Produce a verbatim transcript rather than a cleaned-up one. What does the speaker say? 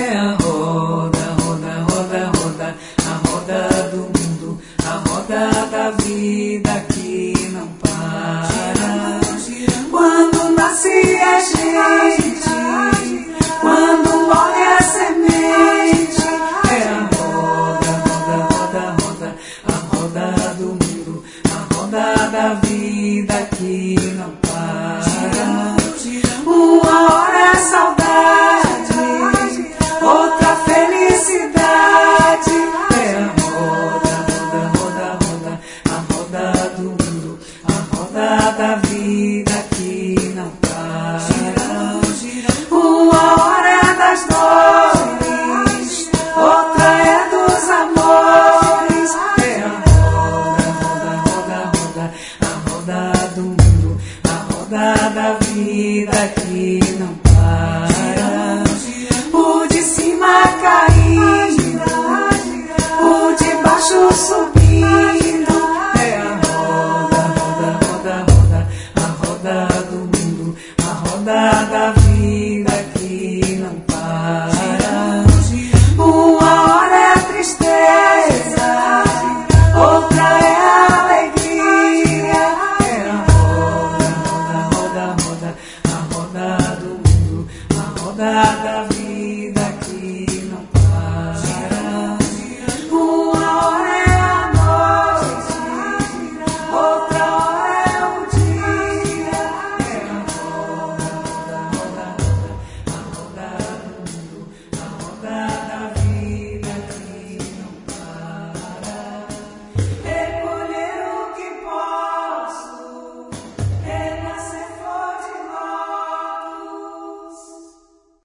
É a roda, roda, roda, roda, a roda do mundo, a roda da vida que não para. Quando nasce a gente, quando morre a semente, é a roda, roda, roda, roda, a roda do mundo, a roda da vida que não para. Uma hora é saudade, outra felicidade, é a roda, roda, roda, roda, a roda do mundo, a roda da vida que não para. Uma hora é das dores, outra é dos amores, é a roda, roda, roda, roda, a roda do mundo, a roda da vida que não para. O de cima caindo, o de baixo subindo, é a roda, roda, roda, roda, a roda do mundo, a roda da vida que não para. Uma hora é tristeza, outra é alegria, é a roda, roda, roda, roda, a roda do mundo, a roda da vida.